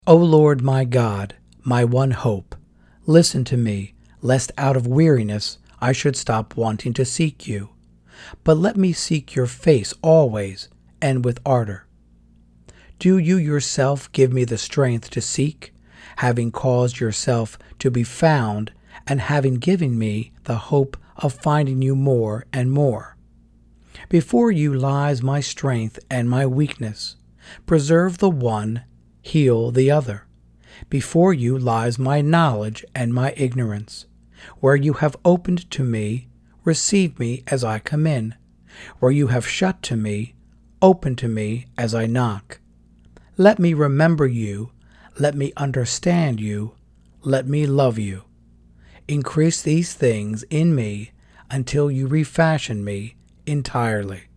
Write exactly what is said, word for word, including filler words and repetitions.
O Lord my God, my one hope, listen to me, lest out of weariness I should stop wanting to seek you. But let me seek your face always, and with ardor. Do you yourself give me the strength to seek, having caused yourself to be found, and having given me the hope of finding you more and more. Before you lies my strength and my weakness. Preserve the one, heal the other. Before you lies my knowledge and my ignorance. Where you have opened to me, receive me as I come in. Where you have shut to me, open to me as I knock. Let me remember you, let me understand you, let me love you. Increase these things in me until you refashion me entirely.